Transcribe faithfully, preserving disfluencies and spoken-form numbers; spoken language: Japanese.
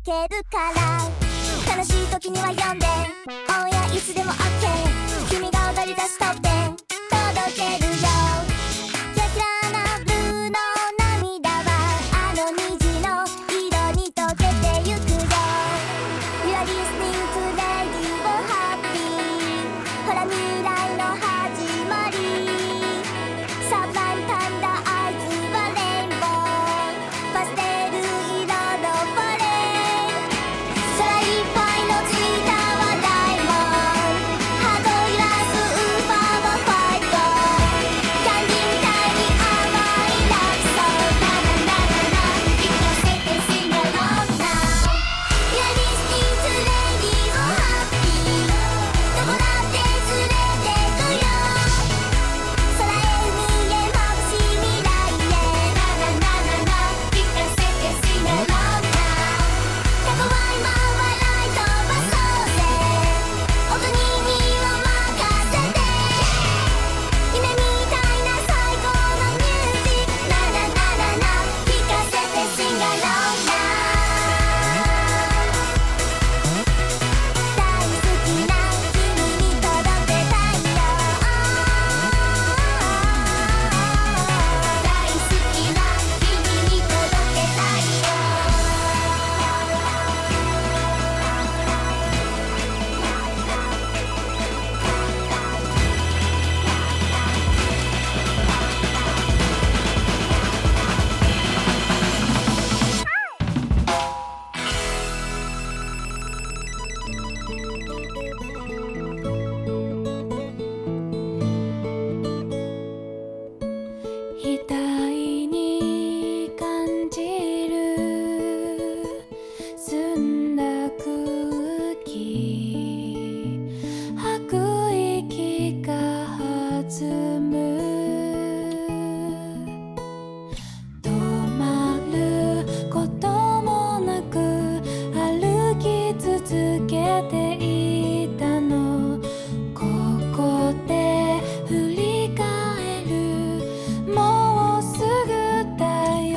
けるから悲しい時には呼んでオンエアいつでも OK 君が踊り出すトップテン届けるよキラキラなブルーの涙はあの虹の色に溶けてゆくよ You are listening to Radio Happy ほら未来の始まりサブライムパンダアイズはレインボーパステル色のフォレン空いっぱいのツイッターはダイモンドハート揺らすウーファーはファイトキャンディーみたいに甘いラブソングナナナナナ聞かせて Sing along now You are listening to Radio Happy どこだって連れてくよ空へ海へ眩しい未来へナナナナナ聞かせて Sing along now たこわいま笑い飛ばそうぜ音に身を任せて夢みたいな最高のミュージックナナナナナ聞かせて Sing along now 大好きな君に届けたいよ大好きな君に届けたいよひた